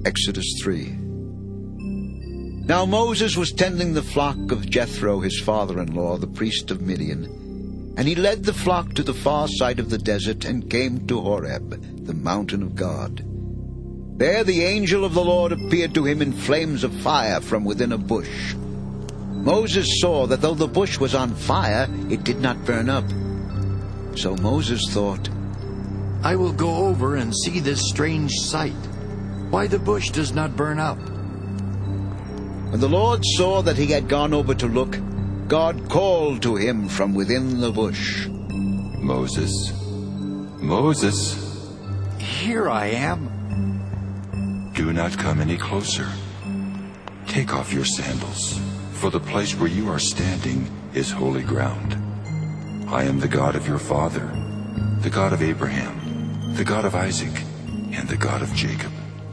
Exodus 3. Now Moses was tending the flock of Jethro, his father-in-law, the priest of Midian, and he led the flock to the far side of the desert and came to Horeb, the mountain of God. There the angel of the Lord appeared to him in flames of fire from within a bush. Moses saw that though the bush was on fire, it did not burn up. So Moses thought, I will go over and see this strange sight, why the bush does not burn up. When the Lord saw that he had gone over to look, God called to him from within the bush, Moses, Moses. Here I am. Do not come any closer. Take off your sandals, for the place where you are standing is holy ground. I am the God of your father, the God of Abraham, the God of Isaac, and the God of Jacob.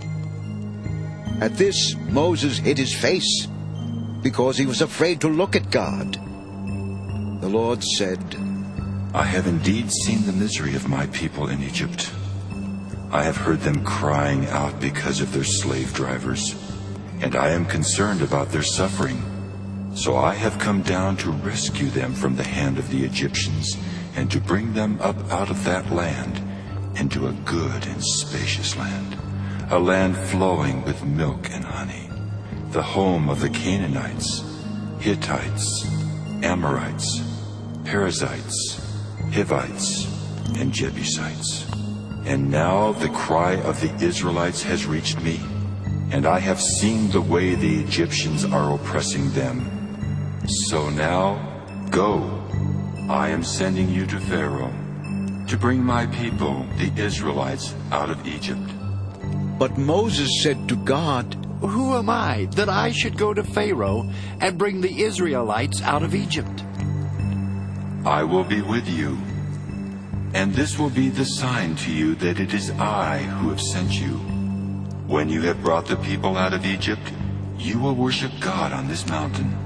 At this, Moses hid his face, because he was afraid to look at God. The Lord said, I have indeed seen the misery of my people in Egypt. I have heard them crying out because of their slave drivers, and I am concerned about their suffering. So I have come down to rescue them from the hand of the Egyptians, and to bring them up out of that land into a good and spacious land, a land flowing with milk and honey, the home of the Canaanites, Hittites, Amorites, Perizzites, Hivites, and Jebusites. And now the cry of the Israelites has reached me, and I have seen the way the Egyptians are oppressing them. So now, go. I am sending you to Pharaoh, to bring my people, the Israelites, out of Egypt. But Moses said to God, Who am I that I should go to Pharaoh and bring the Israelites out of Egypt? I will be with you, and this will be the sign to you that it is I who have sent you. When you have brought the people out of Egypt, you will worship God on this mountain.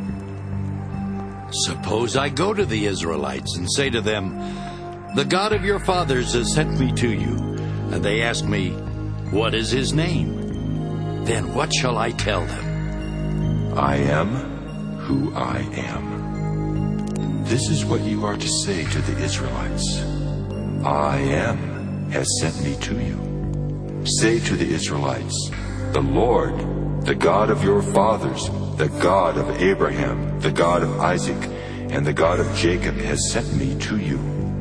Suppose I go to the Israelites and say to them, The God of your fathers has sent me to you. And they ask me, What is his name? Then what shall I tell them? I am who I am. This is what you are to say to the Israelites. I am has sent me to you. Say to the Israelites, The Lord, the God of your fathers, the God of Abraham, the God of Isaac, and the God of Jacob has sent me to you.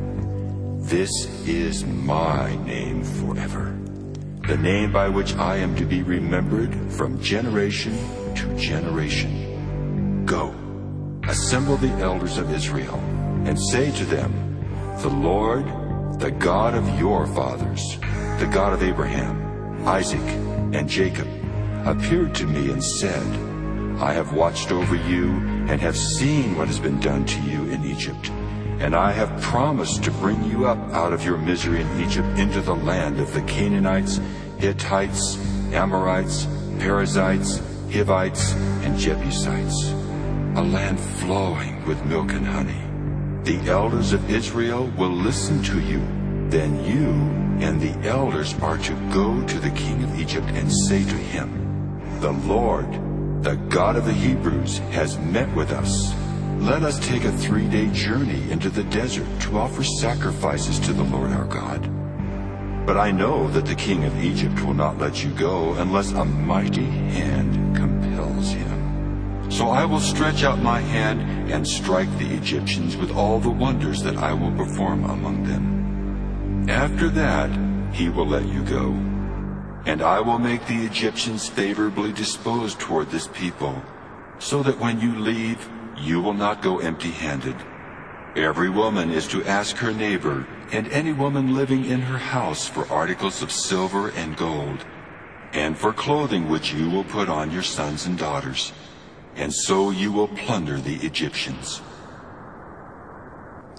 This is my name forever, the name by which I am to be remembered from generation to generation. Go, assemble the elders of Israel, and say to them, The Lord, the God of your fathers, the God of Abraham, Isaac, and Jacob, appeared to me and said, I have watched over you and have seen what has been done to you in Egypt. And I have promised to bring you up out of your misery in Egypt into the land of the Canaanites, Hittites, Amorites, Perizzites, Hivites, and Jebusites, a land flowing with milk and honey. The elders of Israel will listen to you. Then you and the elders are to go to the king of Egypt and say to him, The Lord, the God of the Hebrews, has met with us. Let us take a 3-day journey into the desert to offer sacrifices to the Lord our God. But I know that the king of Egypt will not let you go unless a mighty hand compels him. So I will stretch out my hand and strike the Egyptians with all the wonders that I will perform among them. After that, he will let you go. And I will make the Egyptians favorably disposed toward this people, so that when you leave, you will not go empty-handed. Every woman is to ask her neighbor, and any woman living in her house, for articles of silver and gold, and for clothing which you will put on your sons and daughters. And so you will plunder the Egyptians.